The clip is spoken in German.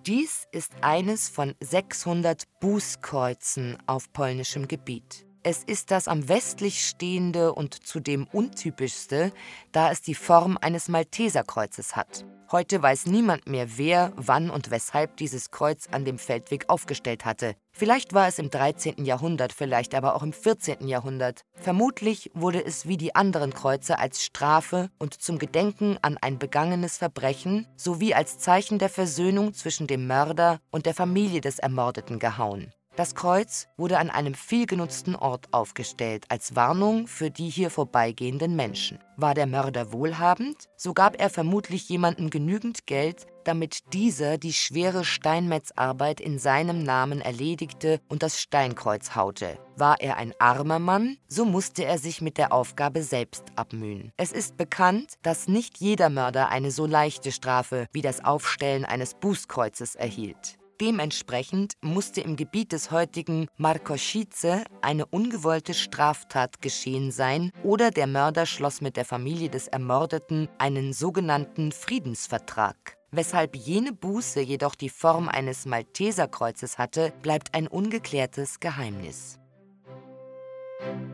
Dies ist eines von 600 Bußkreuzen auf polnischem Gebiet. Es ist das am westlich stehende und zudem untypischste, da es die Form eines Malteserkreuzes hat. Heute weiß niemand mehr, wer, wann und weshalb dieses Kreuz an dem Feldweg aufgestellt hatte. Vielleicht war es im 13. Jahrhundert, vielleicht aber auch im 14. Jahrhundert. Vermutlich wurde es wie die anderen Kreuze als Strafe und zum Gedenken an ein begangenes Verbrechen sowie als Zeichen der Versöhnung zwischen dem Mörder und der Familie des Ermordeten gehauen. Das Kreuz wurde an einem vielgenutzten Ort aufgestellt, als Warnung für die hier vorbeigehenden Menschen. War der Mörder wohlhabend, so gab er vermutlich jemandem genügend Geld, damit dieser die schwere Steinmetzarbeit in seinem Namen erledigte und das Steinkreuz haute. War er ein armer Mann, so musste er sich mit der Aufgabe selbst abmühen. Es ist bekannt, dass nicht jeder Mörder eine so leichte Strafe wie das Aufstellen eines Bußkreuzes erhielt. Dementsprechend musste im Gebiet des heutigen Markoszice eine ungewollte Straftat geschehen sein oder der Mörder schloss mit der Familie des Ermordeten einen sogenannten Friedensvertrag. Weshalb jene Buße jedoch die Form eines Malteserkreuzes hatte, bleibt ein ungeklärtes Geheimnis.